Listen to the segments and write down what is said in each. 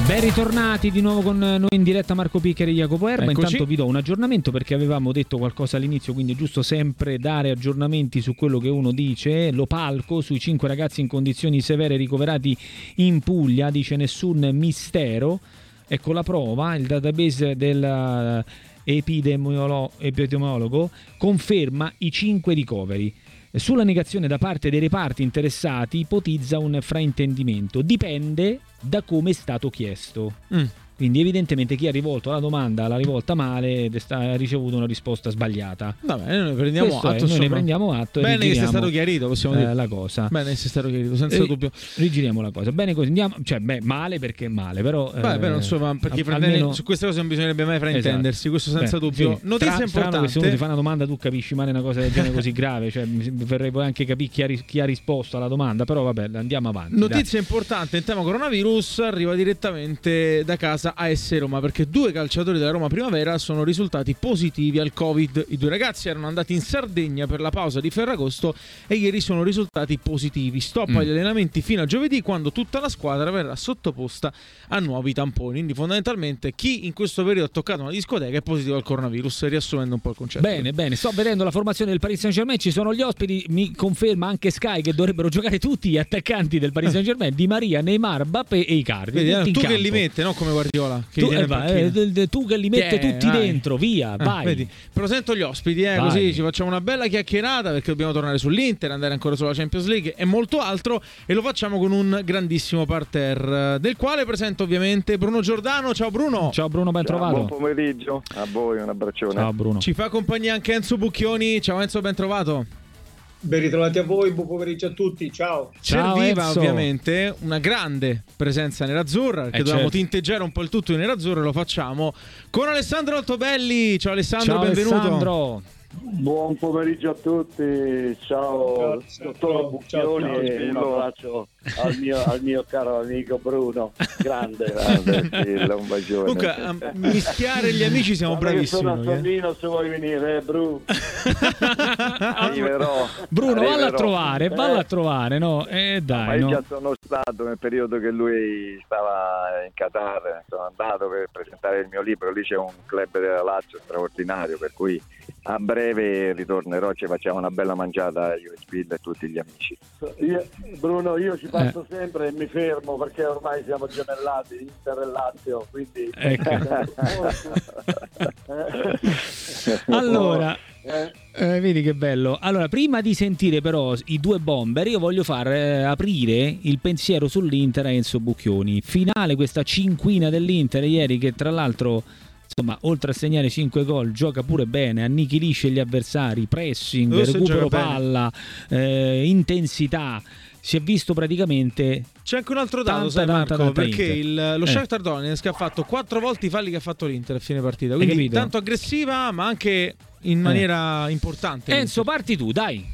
Ben ritornati di nuovo con noi in diretta Marco Piccheri e Jacopo Erba. Eccoci. Intanto vi do un aggiornamento perché avevamo detto qualcosa all'inizio, quindi è giusto sempre dare aggiornamenti su quello che uno dice. L'Opalco sui 5 ragazzi in condizioni severe ricoverati in Puglia, dice nessun mistero. Ecco la prova, il database dell'epidemiologo conferma i 5 ricoveri. Sulla negazione da parte dei reparti interessati ipotizza un fraintendimento. Dipende da come è stato chiesto. Quindi evidentemente chi ha rivolto la domanda l'ha rivolta male ed ha ricevuto una risposta sbagliata. Vabbè, noi ne prendiamo atto. Noi ne prendiamo atto. Bene che sia stato chiarito, possiamo dire. La cosa. Bene che sia stato chiarito, senza dubbio. Rigiriamo la cosa. Bene così, andiamo. Cioè, male perché è male, però. Insomma, perché almeno, su queste cose non bisognerebbe mai fraintendersi, esatto. Questo senza dubbio. Sì. Notizia importante. Che se uno ti fa una domanda tu capisci male una cosa del genere così grave, cioè vorrei poi anche capire chi ha risposto alla domanda, però vabbè, andiamo avanti. Notizia importante in tema coronavirus, arriva direttamente da casa AS Roma, perché 2 calciatori della Roma Primavera sono risultati positivi al Covid. I 2 ragazzi erano andati in Sardegna per la pausa di Ferragosto e ieri sono risultati positivi. Stop agli allenamenti fino a giovedì, quando tutta la squadra verrà sottoposta a nuovi tamponi. Quindi fondamentalmente chi in questo periodo ha toccato una discoteca è positivo al coronavirus, riassumendo un po' il concetto. Bene, sto vedendo la formazione del Paris Saint-Germain, ci sono gli ospiti, mi conferma anche Sky che dovrebbero giocare tutti gli attaccanti del Paris Saint-Germain, Di Maria, Neymar, Mbappé e Icardi. Vedi, tu che li mette, no come Guardiola, che tu che li mette tutti dentro, via, vai. Vedi, presento gli ospiti, così ci facciamo una bella chiacchierata, perché dobbiamo tornare sull'Inter, andare ancora sulla Champions League e molto altro, e lo facciamo con un grandissimo parterre, del quale presento ovviamente Bruno Giordano. Ciao Bruno. Ciao Bruno, ben trovato. Buon pomeriggio a voi, un abbraccione. Ciao Bruno. Ci fa compagnia anche Enzo Bucchioni. Ciao Enzo, ben trovato. Ben ritrovati a voi, buon pomeriggio a tutti, ciao. Serviva Enzo. ovviamente una grande presenza nerazzurra, perché dovevamo tinteggiare un po' il tutto in nerazzurro, e lo facciamo con Alessandro Altobelli. Ciao Alessandro, ciao, benvenuto. Alessandro. Buon pomeriggio a tutti, ciao dottor Bucchioni, e un abbraccio al mio caro amico Bruno, grande un bacione. Comunque a mischiare gli amici siamo bravissimi. Sono a Torino, se vuoi venire, Bruno. Arriverò. Bruno, valla a trovare, no? Dai, ma io già sono stato nel periodo che lui stava in Qatar, sono andato per presentare il mio libro, lì c'è un club della Lazio straordinario, per cui a breve ritornerò, ci facciamo una bella mangiata io e Spill e tutti gli amici. Bruno, io ci passo sempre e mi fermo, perché ormai siamo gemellati, Inter e Lazio, quindi allora vedi che bello. Allora, prima di sentire però i 2 bomber, io voglio far aprire il pensiero sull'Inter a Enzo Bucchioni. Finale questa cinquina dell'Inter ieri, che tra l'altro, insomma, oltre a segnare 5 gol, gioca pure bene, annichilisce gli avversari, pressing, recupero palla, intensità. Si è visto praticamente. C'è anche un altro dato, sai Marco, perché lo Shakhtar Donetsk ha fatto 4 volte i falli che ha fatto l'Inter a fine partita, quindi tanto aggressiva ma anche in maniera importante. Enzo, parti tu, dai.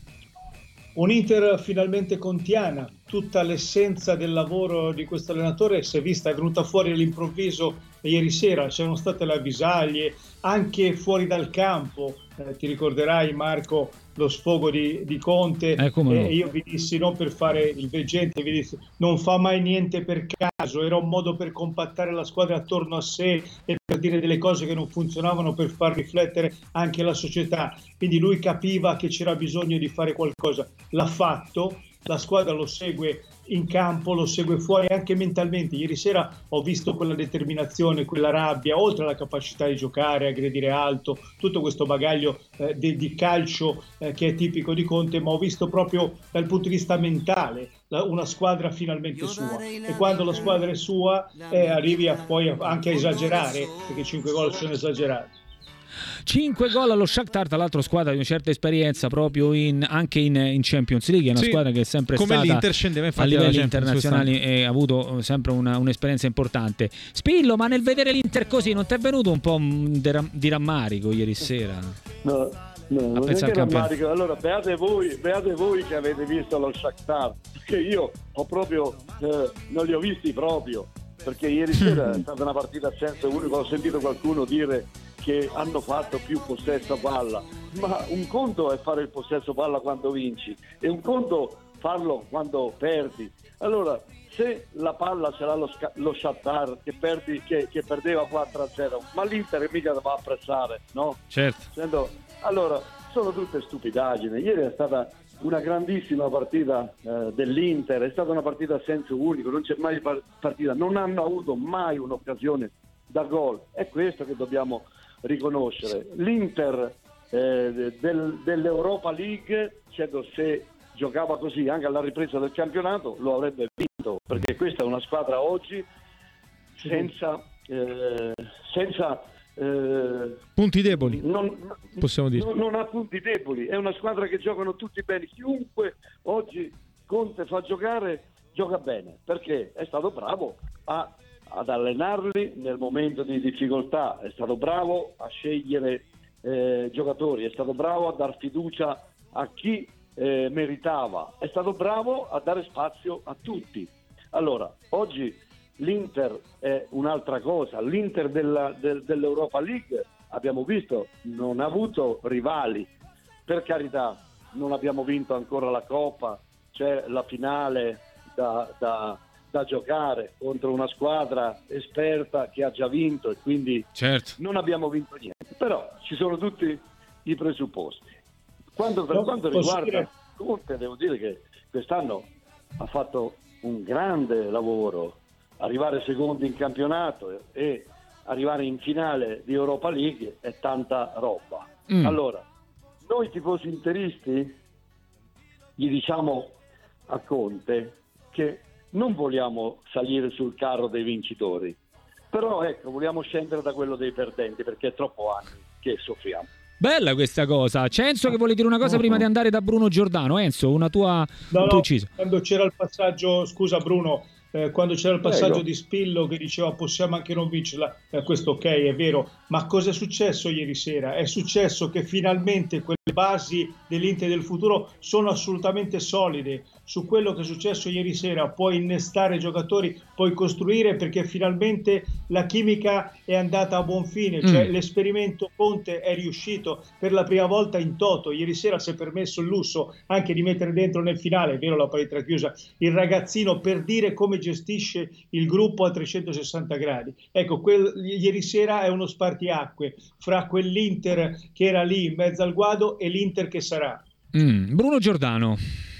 Un Inter finalmente contiana, tutta l'essenza del lavoro di questo allenatore si è vista, è venuta fuori all'improvviso ieri sera, c'erano state le avvisaglie anche fuori dal campo, ti ricorderai Marco lo sfogo di Conte, io vi dissi, non per fare il veggente, vi dissi non fa mai niente per caso, era un modo per compattare la squadra attorno a sé e per dire delle cose che non funzionavano, per far riflettere anche la società, quindi lui capiva che c'era bisogno di fare qualcosa, l'ha fatto, la squadra lo segue in campo, lo segue fuori anche mentalmente. Ieri sera ho visto quella determinazione, quella rabbia, oltre alla capacità di giocare, aggredire alto, tutto questo bagaglio di calcio che è tipico di Conte, ma ho visto proprio dal punto di vista mentale una squadra finalmente sua, e quando la squadra è sua arrivi poi anche a esagerare, perché 5 gol sono esagerati. 5 gol allo Shakhtar, tra l'altro squadra di una certa esperienza proprio anche in Champions League, è una squadra che è sempre come stata l'Inter scendeva a livelli internazionali e ha avuto sempre un'esperienza importante. Spillo, ma nel vedere l'Inter così non ti è venuto un po' di rammarico ieri sera? No, non è che rammarico. Allora beate voi che avete visto lo Shakhtar, perché io ho proprio non li ho visti proprio, perché ieri sera è stata una partita a senso unico. Ho sentito qualcuno dire che hanno fatto più possesso palla, ma un conto è fare il possesso palla quando vinci e un conto farlo quando perdi. Allora, se la palla ce l'ha lo Shakhtar che perdeva 4-0, ma l'Inter mica va a pressare, no? Certo. Allora, sono tutte stupidaggini. Ieri è stata una grandissima partita dell'Inter, è stata una partita a senso unico, non c'è mai partita, non hanno avuto mai un'occasione da gol. È questo che dobbiamo riconoscere. L'Inter dell'Europa League, se giocava così anche alla ripresa del campionato lo avrebbe vinto, perché questa è una squadra oggi senza punti deboli, possiamo dire. Non ha punti deboli, è una squadra che giocano tutti bene. Chiunque oggi Conte fa giocare, gioca bene, perché è stato bravo ad allenarli nel momento di difficoltà, è stato bravo a scegliere giocatori, è stato bravo a dar fiducia a chi meritava, è stato bravo a dare spazio a tutti. Allora, oggi l'Inter è un'altra cosa. L'Inter dell'Europa League, abbiamo visto, non ha avuto rivali. Per carità, non abbiamo vinto ancora la Coppa, c'è la finale da giocare contro una squadra esperta che ha già vinto, e quindi certo, non abbiamo vinto niente. Però ci sono tutti i presupposti. Per quanto riguarda Conte, devo dire che quest'anno ha fatto un grande lavoro. Arrivare secondi in campionato e arrivare in finale di Europa League è tanta roba. Allora, noi tifosi interisti gli diciamo a Conte che non vogliamo salire sul carro dei vincitori, però ecco, vogliamo scendere da quello dei perdenti, perché è troppo anni che soffriamo. Bella questa cosa. C'è Enzo che vuole dire una cosa prima di andare da Bruno Giordano. Enzo, una tua inciso. Quando c'era il passaggio, scusa Bruno, quando c'era il passaggio di Spillo che diceva possiamo anche non vincerla, questo ok, è vero, ma cosa è successo ieri sera? È successo che finalmente quelle basi dell'Inter del futuro sono assolutamente solide. Su quello che è successo ieri sera puoi innestare giocatori, puoi costruire, perché finalmente la chimica è andata a buon fine, cioè l'esperimento Conte è riuscito per la prima volta in toto. Ieri sera si è permesso il lusso anche di mettere dentro nel finale, è vero, la partita chiusa, il ragazzino, per dire come gestisce il gruppo a 360 gradi. Ecco, ieri sera è uno spartiacque fra quell'Inter che era lì in mezzo al guado e l'Inter che sarà. Bruno Giordano.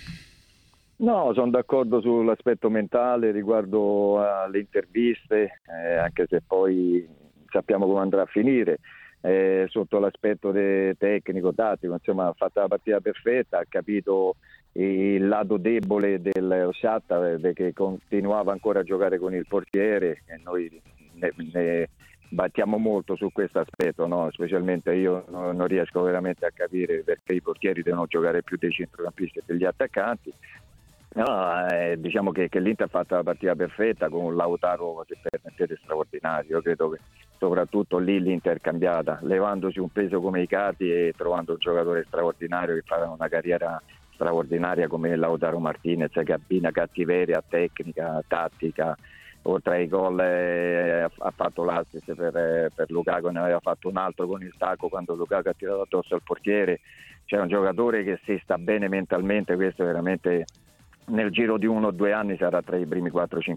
No, sono d'accordo sull'aspetto mentale riguardo alle interviste, anche se poi sappiamo come andrà a finire. Sotto l'aspetto tecnico, tattico, insomma, ha fatto la partita perfetta, ha capito il lato debole del Shakhtar, che continuava ancora a giocare con il portiere, e noi ne battiamo molto su questo aspetto, no? Specialmente io non riesco veramente a capire perché i portieri devono giocare più dei centrocampisti e degli attaccanti. No, diciamo che l'Inter ha fatto la partita perfetta con un Lautaro, se permettete, straordinario. Io credo che soprattutto lì l'Inter è cambiata, levandosi un peso come Icardi e trovando un giocatore straordinario che farà una carriera straordinaria come Lautaro Martinez, che abbina cattiveria, tecnica, tattica. Oltre ai gol ha fatto l'assist per Lukaku, ne aveva fatto un altro con il tacco quando Lukaku ha tirato addosso al portiere. C'è un giocatore che, se sta bene mentalmente, questo veramente nel giro di 1 o 2 anni sarà tra i primi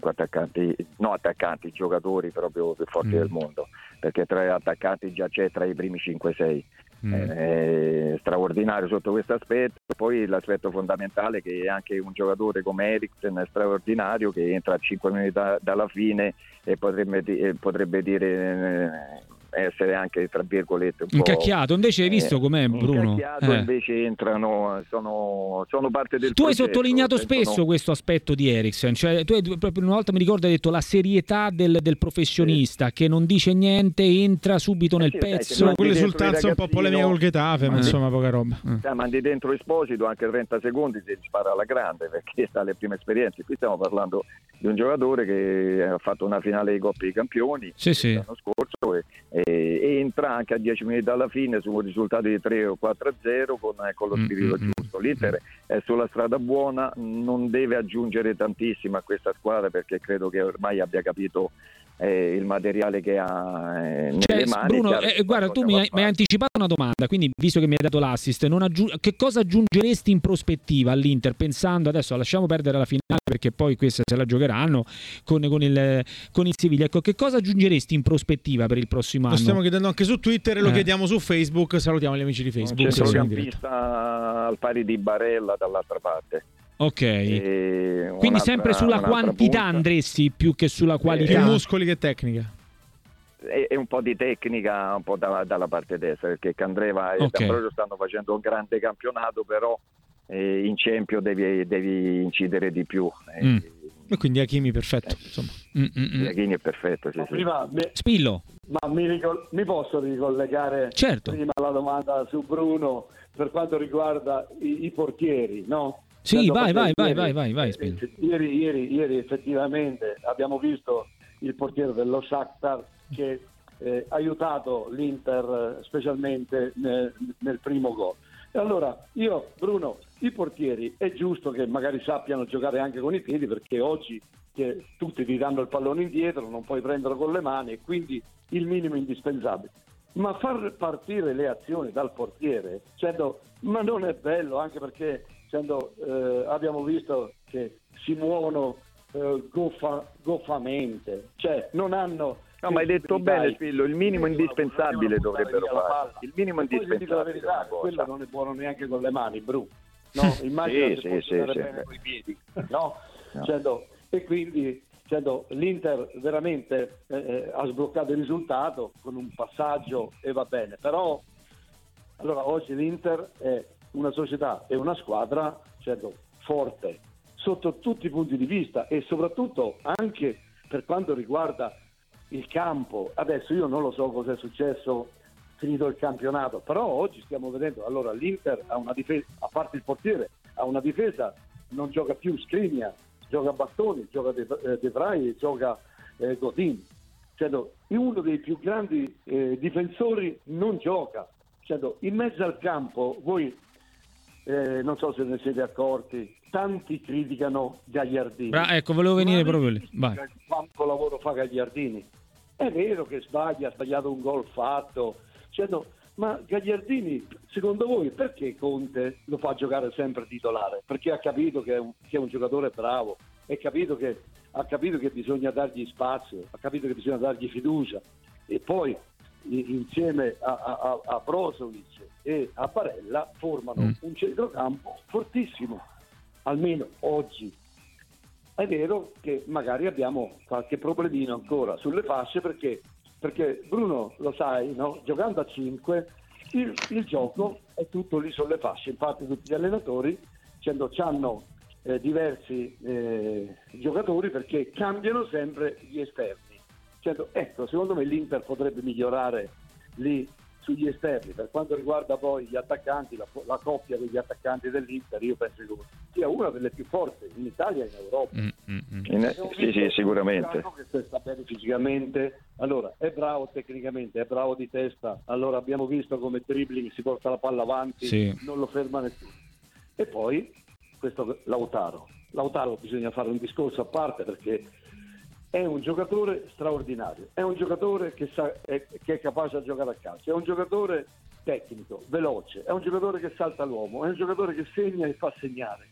4-5 giocatori proprio più forti del mondo, perché tra gli attaccanti già c'è tra i primi 5-6. Straordinario sotto questo aspetto. Poi l'aspetto fondamentale, che è anche un giocatore come Eriksen è straordinario, che entra a 5 minuti dalla fine e potrebbe dire essere anche, tra virgolette, un incacchiato. Invece hai visto com'è Bruno? Incacchiato, invece entrano, sono parte del tu progetto. Hai sottolineato spesso questo aspetto di Eriksen, cioè tu proprio una volta, mi ricordo, hai detto la serietà del professionista, che non dice niente, entra subito nel pezzo. Quell'esultanza un po' polemica col Getafe, ma insomma poca roba. Mandi dentro Esposito, anche 30 secondi si spara alla grande, perché sta alle prime esperienze. Qui stiamo parlando di un giocatore che ha fatto una finale di Coppa dei Campioni l'anno scorso e entra anche a 10 minuti dalla fine su un risultato di 3 o 4-0 con lo spirito giusto. L'Inter è sulla strada buona, non deve aggiungere tantissimo a questa squadra, perché credo che ormai abbia capito il materiale che ha nelle mani. Bruno, guarda, tu mi hai anticipato una domanda, quindi visto che mi hai dato l'assist, che cosa aggiungeresti in prospettiva all'Inter, pensando adesso, lasciamo perdere la finale perché poi questa se la giocheranno con il Siviglia, ecco, che cosa aggiungeresti in prospettiva per il prossimo anno? Lo stiamo chiedendo anche su Twitter e lo chiediamo su Facebook, salutiamo gli amici di Facebook. Un centrocampista al pari di Barella dall'altra parte. Ok, quindi sempre sulla quantità punta. Andresti più che sulla qualità. E muscoli che tecnica? E un po' di tecnica un po' dalla parte destra, perché Candreva e D'Ambrosio stanno facendo un grande campionato, però in Champions devi incidere di più. E quindi Hakimi perfetto, insomma. Hakimi è perfetto, sì. Prima, Spillo. Ma mi posso ricollegare prima alla domanda su Bruno per quanto riguarda i portieri, no? Sì, vai. Ieri effettivamente abbiamo visto il portiere dello Shakhtar che ha aiutato l'Inter specialmente nel primo gol. E allora Bruno, i portieri è giusto che magari sappiano giocare anche con i piedi, perché oggi che tutti ti danno il pallone indietro, non puoi prenderlo con le mani, e quindi il minimo indispensabile. Ma far partire le azioni dal portiere, ma non è bello, anche perché abbiamo visto che si muovono goffamente, cioè non hanno. No, ma hai detto bene, Spillo, il minimo indispensabile dovrebbero fare. Il minimo indispensabile. La verità, quello non è buono neanche con le mani, Bru. No, immagino che fosse bene con i piedi, no? E quindi l'Inter veramente ha sbloccato il risultato con un passaggio e va bene, però allora oggi l'Inter è una società e una squadra forte sotto tutti i punti di vista, e soprattutto anche per quanto riguarda il campo. Adesso io non lo so cosa è successo finito il campionato, però oggi stiamo vedendo, allora l'Inter ha una difesa, a parte il portiere, ha una difesa, non gioca più Skriniar, gioca Bastoni, gioca De Vrij, gioca Godin, uno dei più grandi difensori non gioca, in mezzo al campo. Voi non so se ne siete accorti, tanti criticano Gagliardini. Ecco, volevo venire proprio lì. Vai. Quanto lavoro fa Gagliardini? È vero che ha sbagliato un gol fatto, ma Gagliardini, secondo voi, perché Conte lo fa giocare sempre titolare? Perché ha capito che è un giocatore bravo, ha capito che bisogna dargli spazio, ha capito che bisogna dargli fiducia, e poi insieme a Brozovic e a Barella formano un centrocampo fortissimo, almeno oggi. È vero che magari abbiamo qualche problemino ancora sulle fasce, perché Bruno, lo sai, no? Giocando a 5 il gioco è tutto lì sulle fasce. Infatti tutti gli allenatori hanno diversi giocatori, perché cambiano sempre gli esterni. Ecco, secondo me l'Inter potrebbe migliorare lì sugli esterni. Per quanto riguarda poi gli attaccanti, la coppia degli attaccanti dell'Inter, io penso che sia una delle più forti in Italia e in Europa. Sì, sicuramente. Che sta bene fisicamente, allora è bravo tecnicamente, è bravo di testa, allora abbiamo visto come dribbling si porta la palla avanti, non lo ferma nessuno. E poi questo Lautaro bisogna fare un discorso a parte, perché è un giocatore straordinario, è un giocatore che è capace a giocare a calcio, è un giocatore tecnico, veloce, è un giocatore che salta l'uomo, è un giocatore che segna e fa segnare.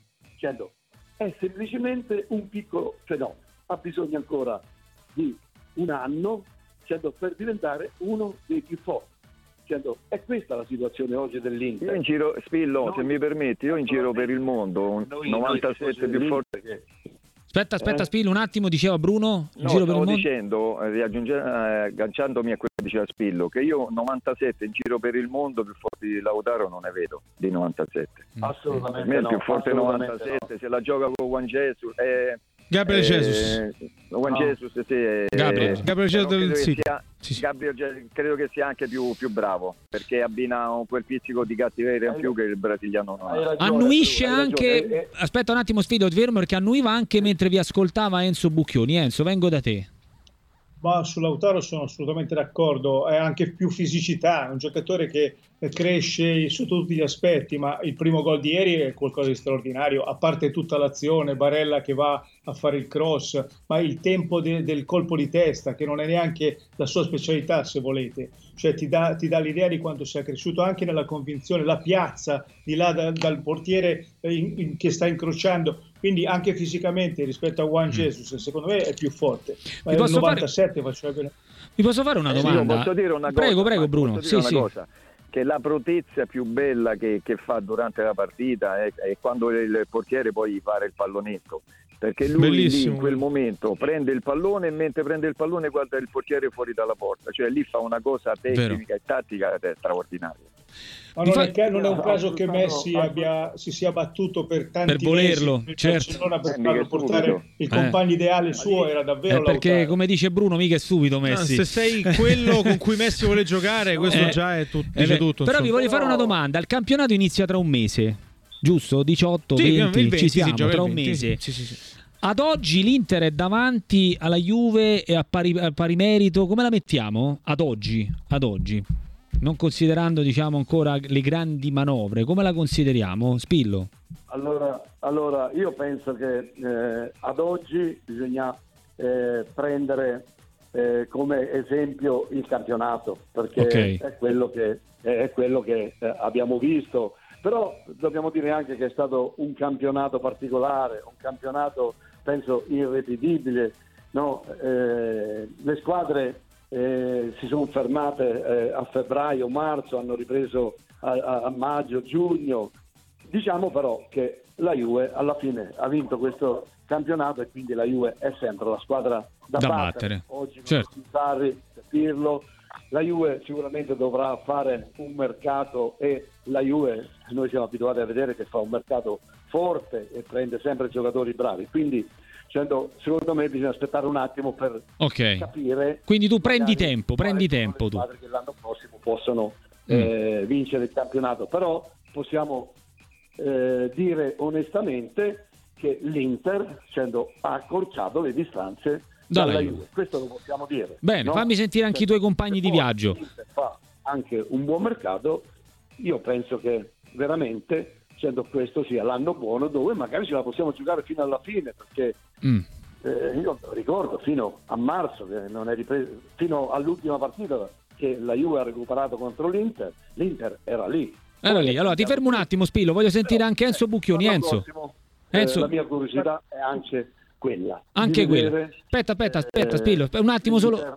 È semplicemente un piccolo fenomeno, ha bisogno ancora di un anno per diventare uno dei più forti. È questa la situazione oggi dell'Inter. Io in giro, Spillo, se mi permetti, io in giro per il mondo, un 97 più forte. Aspetta, Spillo, un attimo, diceva Bruno. Stavo dicendo, agganciandomi a quello che diceva Spillo, che io 97 in giro per il mondo più forti di Lautaro non ne vedo, di 97. Assolutamente per me il più forte 97, se la gioca con Juan Jesus. Gabriel Jesus. Juan Jesus, sì. Gabriel Jesus del City. Gabriel credo che sia anche più bravo, perché abbina quel pizzico di cattiveria in più che il brasiliano non ha. Annuisce anche. Aspetta un attimo, Sfido, ti fermo, perché annuiva anche mentre vi ascoltava Enzo Bucchioni. Enzo, vengo da te. Ma su Lautaro sono assolutamente d'accordo, è anche più fisicità, è un giocatore che cresce su tutti gli aspetti, ma il primo gol di ieri è qualcosa di straordinario, a parte tutta l'azione, Barella che va a fare il cross, ma il tempo del colpo di testa, che non è neanche la sua specialità, se volete, cioè ti dà l'idea di quanto sia cresciuto anche nella convinzione, la piazza di là dal portiere che sta incrociando, quindi anche fisicamente rispetto a Juan Jesus secondo me è più forte. Il 97 faceva bene. Vi posso fare una domanda? Io posso dire una cosa, prego Bruno. Cosa, che la protezza più bella che fa durante la partita è quando il portiere poi fare il pallonetto, perché lui lì in quel momento prende il pallone e mentre prende il pallone guarda il portiere fuori dalla porta, cioè lì fa una cosa tecnica e tattica straordinaria. Ma non è un caso che Messi si sia battuto per tanti per volerlo, mesi certo, per farlo portare il compagno ideale suo, era davvero perché come dice Bruno mica è subito Messi. Se sei quello con cui Messi vuole giocare, questo già è tutto. Però vi voglio fare una domanda: il campionato inizia tra un mese, giusto? 18, 20, ci siamo tra un mese. Sì. Ad oggi l'Inter è davanti alla Juve e a pari merito, come la mettiamo? Ad oggi, non considerando diciamo ancora le grandi manovre, come la consideriamo? Spillo? Allora io penso che ad oggi bisogna prendere come esempio il campionato, perché è quello che abbiamo visto, però dobbiamo dire anche che è stato un campionato particolare, un campionato penso irripetibile, no? Le squadre si sono fermate a febbraio, marzo, hanno ripreso a maggio, giugno. Diciamo però che la Juve alla fine ha vinto questo campionato e quindi la Juve è sempre la squadra da battere. Oggi certo. Sarri, capirlo. La Juve sicuramente dovrà fare un mercato e la Juve noi siamo abituati a vedere che fa un mercato forte e prende sempre giocatori bravi, quindi secondo me bisogna aspettare un attimo per capire. Quindi tu prendi tempo tu. Squadre che l'anno prossimo possono vincere il campionato, però possiamo dire onestamente che l'Inter ha accorciato le distanze dalla Juve. Questo lo possiamo dire. Bene, no? Fammi sentire anche i tuoi compagni di viaggio. L'Inter fa anche un buon mercato, io penso che veramente questo sia l'anno buono dove magari ce la possiamo giocare fino alla fine, perché io ricordo fino a marzo che non è ripreso, fino all'ultima partita che la Juve ha recuperato contro l'Inter era lì. Allora ti fermo un attimo Spillo, voglio sentire anche Enzo Bucchioni. Enzo. La mia curiosità è anche quella. Anche quella. Aspetta Spillo, un attimo solo.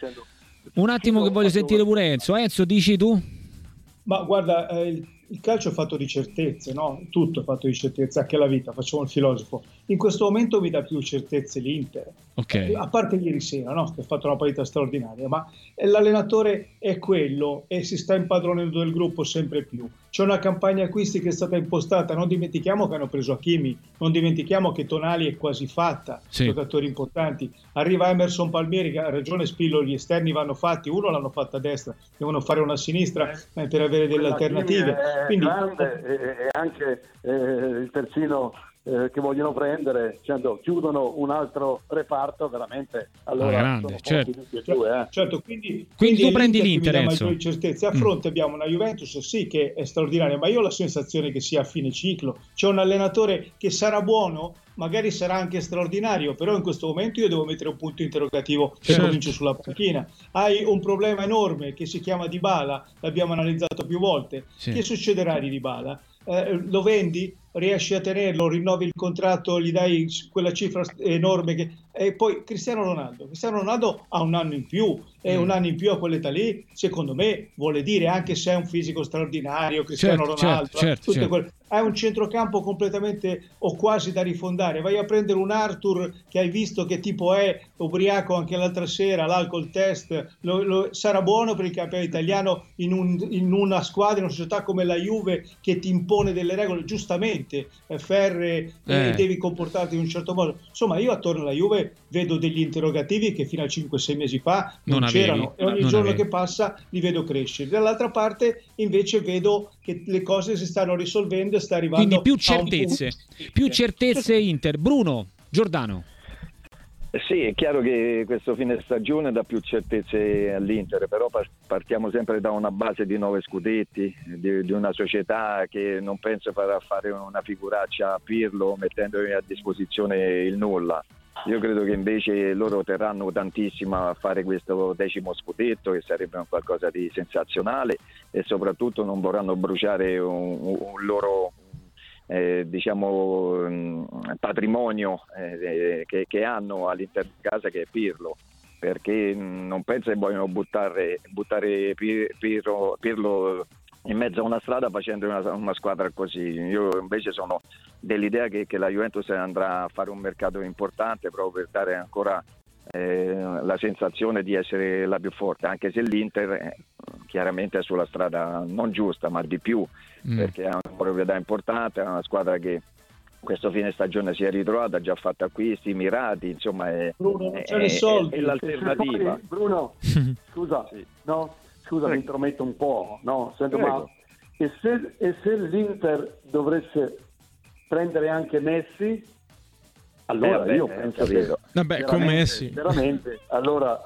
Un attimo che voglio sentire pure Enzo. Enzo, dici tu? Ma guarda, il calcio è fatto di certezze, no? Tutto è fatto di certezze, anche la vita, facciamo il filosofo. In questo momento mi dà più certezze l'Inter, a parte ieri sera, no? Che ha fatto una partita straordinaria, ma l'allenatore è quello e si sta impadronendo del gruppo sempre più. C'è una campagna acquisti che è stata impostata, non dimentichiamo che hanno preso Hakimi, non dimentichiamo che Tonali è quasi fatta, giocatori importanti. Arriva Emerson Palmieri, che ha ragione Spillo, gli esterni vanno fatti, uno l'hanno fatto a destra, devono fare una a sinistra per avere delle alternative. Quindi grande, e anche il terzino che vogliono prendere, chiudono un altro reparto veramente, allora grande, certo. Quindi tu prendi l'Inter, maggiori certezze. A fronte abbiamo una Juventus che è straordinaria, ma io ho la sensazione che sia a fine ciclo. C'è un allenatore che sarà buono, magari sarà anche straordinario, però in questo momento io devo mettere un punto interrogativo che comincio sulla panchina. Hai un problema enorme che si chiama Dybala, l'abbiamo analizzato più volte. Che succederà di Dybala? Lo vendi? Riesci a tenerlo, rinnovi il contratto, gli dai quella cifra enorme e poi Cristiano Ronaldo ha un anno in più, e un anno in più a quell'età lì secondo me vuole dire, anche se è un fisico straordinario Cristiano Ronaldo, hai un centrocampo completamente o quasi da rifondare. Vai a prendere un Arthur che hai visto che tipo è, ubriaco anche l'altra sera, l'alcol test, sarà buono per il campionato italiano in una squadra, in una società come la Juve che ti impone delle regole giustamente ferree, devi comportarti in un certo modo. Insomma, io attorno alla Juve vedo degli interrogativi che fino a 5-6 mesi fa non c'erano, e ogni giorno che passa li vedo crescere. Dall'altra parte invece vedo che le cose si stanno risolvendo e sta arrivando quindi più certezze Inter. Bruno Giordano. Sì, è chiaro che questo fine stagione dà più certezze all'Inter, però partiamo sempre da una base di 9 scudetti, di una società che non penso farà fare una figuraccia a Pirlo mettendovi a disposizione il nulla. Io credo che invece loro terranno tantissimo a fare questo 10° scudetto, che sarebbe qualcosa di sensazionale, e soprattutto non vorranno bruciare un loro patrimonio che hanno all'interno di casa, che è Pirlo, perché non penso che vogliono buttare Pirlo in mezzo a una strada facendo una squadra così. Io invece sono dell'idea che la Juventus andrà a fare un mercato importante proprio per dare ancora la sensazione di essere la più forte, anche se l'Inter chiaramente è sulla strada non giusta, ma di più, perché ha una proprietà importante, è una squadra che questo fine stagione si è ritrovata, ha già fatto acquisti mirati, insomma Bruno, non c'è soldi. È l'alternativa. Bruno, scusa, sì. No, scusa, mi intrometto un po', no? Sento, Prego. ma se l'Inter dovesse prendere anche Messi, allora io penso che Vabbè, con Messi veramente allora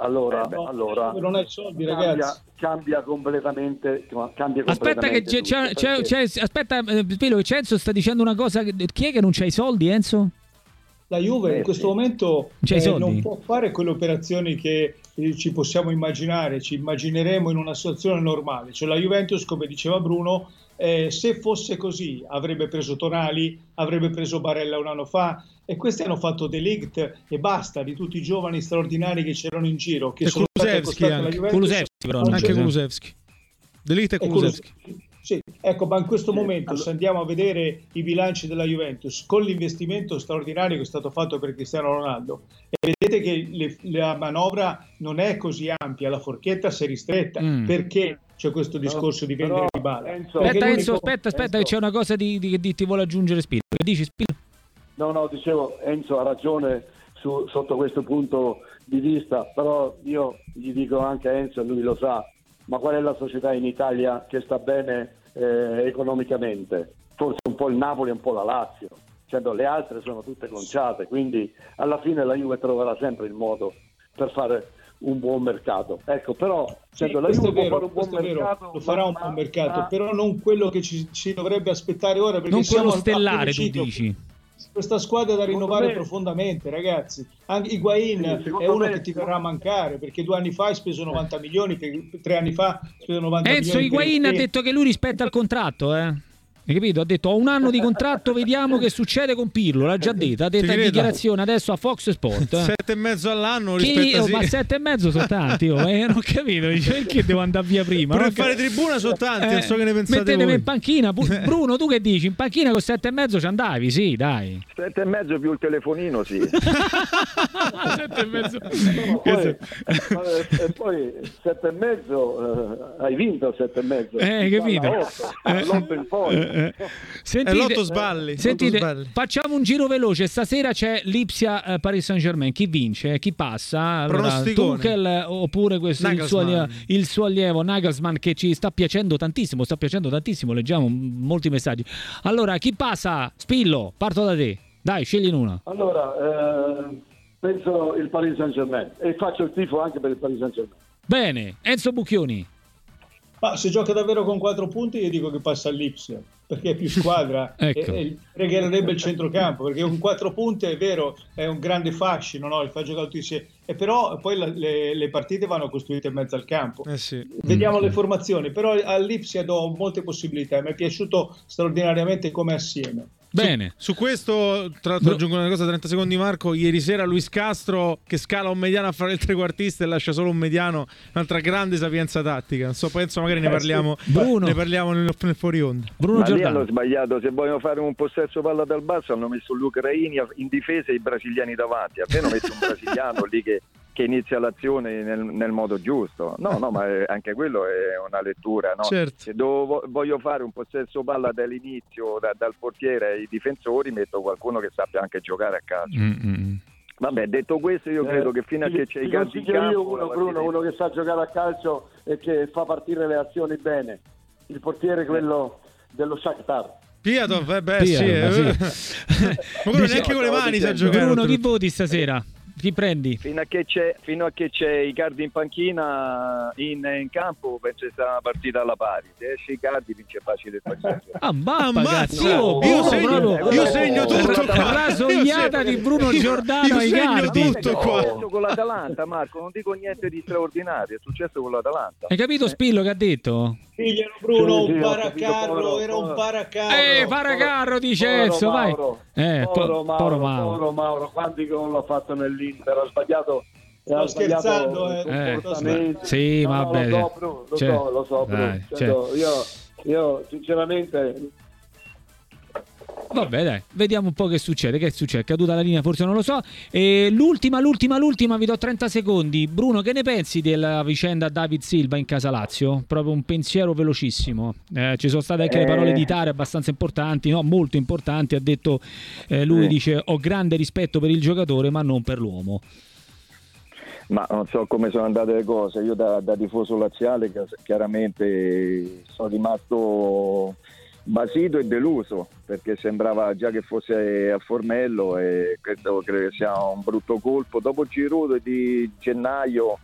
non hai soldi, ragazzi. cambia completamente. Aspetta che aspetta, Spillo, che Enzo sta dicendo una cosa. Chi è che non c'ha i soldi, Enzo? La Juve in questo momento soldi? non può fare quelle operazioni che ci possiamo immaginare, ci immagineremo in una situazione normale. Cioè la Juventus, come diceva Bruno, se fosse così avrebbe preso Tonali, avrebbe preso Barella un anno fa, e questi hanno fatto De Ligt e basta, di tutti i giovani straordinari che c'erano in giro, che sono stati accostati alla Juventus. Kulusevski, però, anche Kulusevski. De Ligt e Kulusevski. Sì, ecco, ma in questo momento se andiamo a vedere i bilanci della Juventus con l'investimento straordinario che è stato fatto per Cristiano Ronaldo, e vedete che la manovra non è così ampia, la forchetta si è ristretta, perché c'è questo discorso di vendere Dybala. Aspetta Enzo, aspetta che c'è una cosa che ti vuole aggiungere Spillo. Che dici, Spillo? No, dicevo, Enzo ha ragione sotto questo punto di vista, però io gli dico anche a Enzo, e lui lo sa, ma qual è la società in Italia che sta bene economicamente? Forse un po' il Napoli e un po' la Lazio, cioè, le altre sono tutte conciate, quindi alla fine la Juve troverà sempre il modo per fare un buon mercato. Ecco, però la Juve può fare un buon mercato, lo farà un buon mercato, però non quello che ci dovrebbe aspettare ora, perché non quello siamo stellare, tu dici. Questa squadra è da rinnovare profondamente, ragazzi. Anche Higuain è uno che ti verrà a mancare, perché 2 anni fa hai speso 90 milioni, 3 anni fa hai speso 90 milioni. Enzo Higuain ha detto che lui rispetta il contratto, Hai capito? Ha detto ho 1 anno di contratto, vediamo che succede con Pirlo. L'ha già detto, ha detto in dichiarazione adesso a Fox Sport. 7,5 all'anno rispetto ma 7,5 sono tanti, non ho capito, perché devo andare via prima? Per fare tribuna sono tanti, non so che ne pensate mettetemi voi. In panchina. Bruno, tu che dici? In panchina con 7,5 ci andavi? Sì, dai. 7,5 più il telefonino, sì. 7,5. E poi 7,5 hai vinto 7,5. Capito? L'Open poi. Lotto sballi. Sentite, facciamo un giro veloce. Stasera c'è Lipsia Paris Saint-Germain. Chi vince? Chi passa? Allora, Tuchel oppure questo, il suo allievo Nagelsmann, che ci sta piacendo tantissimo. Leggiamo molti messaggi. Allora, chi passa? Spillo, parto da te. Dai, scegli una. Allora, penso il Paris Saint-Germain, e faccio il tifo anche per il Paris Saint-Germain. Bene, Enzo Bucchioni. Ma se gioca davvero con 4 punti, io dico che passa all'Ipsia, perché è più squadra. Ecco. E regalerebbe il centrocampo, perché con 4 punti è vero, è un grande fascino, no? Il fa giocare tutti insieme. E però poi le partite vanno costruite in mezzo al campo. Sì. Vediamo le formazioni, però all'Ipsia do molte possibilità. Mi è piaciuto straordinariamente come assieme. Bene. Su questo, tra l'altro, aggiungo una cosa, 30 secondi Marco. Ieri sera Luis Castro che scala un mediano a fare il trequartista e lascia solo un mediano, un'altra grande sapienza tattica. Non so, penso magari ne parliamo, nel fuori onda. Bruno Giordano. Hanno sbagliato, se vogliono fare un possesso palla dal basso hanno messo l'Ucraini in difesa e i brasiliani davanti. Almeno messo un brasiliano lì che inizia l'azione nel modo giusto. No, ma anche quello è una lettura, no? Certo. Se voglio fare un possesso palla dall'inizio dal portiere ai difensori, metto qualcuno che sappia anche giocare a calcio. Vabbè, detto questo, io credo che fino a che c'è i calci in campo, uno che sa giocare a calcio e che fa partire le azioni bene, il portiere quello dello Shakhtar. Piatov, sì. Ma quello neanche con le mani sa giocare. Bruno, chi voti stasera? Chi prendi? Fino a che c'è Icardi in panchina, in campo, penso che sia una partita alla pari. Se esce Icardi vince facile il pareggio. Io segno tutto qua. La sognata di Bruno Giordano ai Icardi. Tutto qua. È successo con l'Atalanta, Marco, non dico niente di straordinario, è successo con l'Atalanta. Hai capito Spillo che ha detto? Figliano Bruno, Sì, un ho paracarro, capito, era un paracarro. Paracarro dice Enzo, vai. Povero Mauro, quanti gol ha fatto nell'Inter, ha sbagliato. Sto scherzando, comportamenti. Sì, vabbè. Lo so, Bruno. Io sinceramente... Vabbè, dai, vediamo un po' che succede. Che succede? È caduta la linea, forse non lo so. E l'ultima, vi do 30 secondi. Bruno, che ne pensi della vicenda David Silva in Casa Lazio? Proprio un pensiero velocissimo. Ci sono state anche le parole di Tare abbastanza importanti, no, molto importanti. Ha detto, lui dice: ho grande rispetto per il giocatore, ma non per l'uomo. Ma non so come sono andate le cose. Io da tifoso laziale chiaramente sono rimasto basito e deluso, perché sembrava già che fosse a Formello, e credo che sia un brutto colpo dopo il Giroud di gennaio,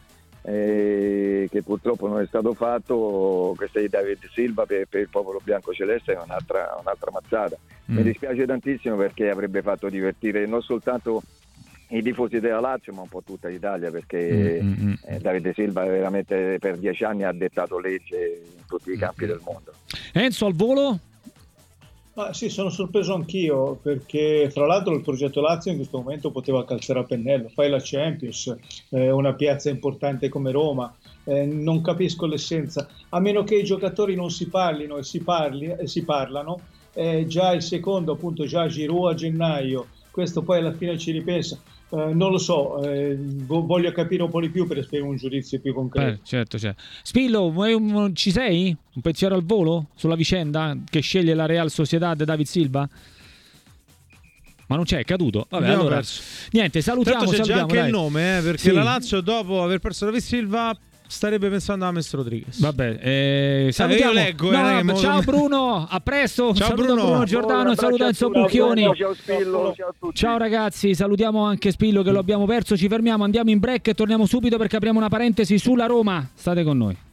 che purtroppo non è stato fatto. Questa di David Silva per il popolo bianco-celeste è un'altra mazzata. Mi dispiace tantissimo, perché avrebbe fatto divertire non soltanto i tifosi della Lazio, ma un po' tutta l'Italia, perché Davide Silva veramente per 10 anni ha dettato legge in tutti i campi del mondo. Enzo, al volo? Sì, sono sorpreso anch'io, perché fra l'altro il progetto Lazio in questo momento poteva calzare a pennello. Fai la Champions, una piazza importante come Roma, non capisco l'essenza, a meno che i giocatori non si parlino e si parlano. Già il secondo, appunto, già Giroud a gennaio, questo poi alla fine ci ripensa. Non lo so, voglio capire un po' di più per esprimere un giudizio più concreto. Certo. Spillo, ci sei? Un pensiero al volo sulla vicenda che sceglie la Real Sociedad David Silva? Ma non c'è, è caduto. Vabbè, allora niente, salutiamo. C'è già anche dai. il nome, perché la Lazio, dopo aver perso David Silva, starebbe pensando a James Rodriguez. Vabbè, salutiamo. Io leggo, ciao Bruno, a presto. Ciao Bruno Giordano, saluta Enzo Bucchioni. Ciao Spillo, ciao a tutti. Ciao ragazzi, salutiamo anche Spillo che lo abbiamo perso. Ci fermiamo, andiamo in break e torniamo subito, perché apriamo una parentesi sulla Roma. State con noi.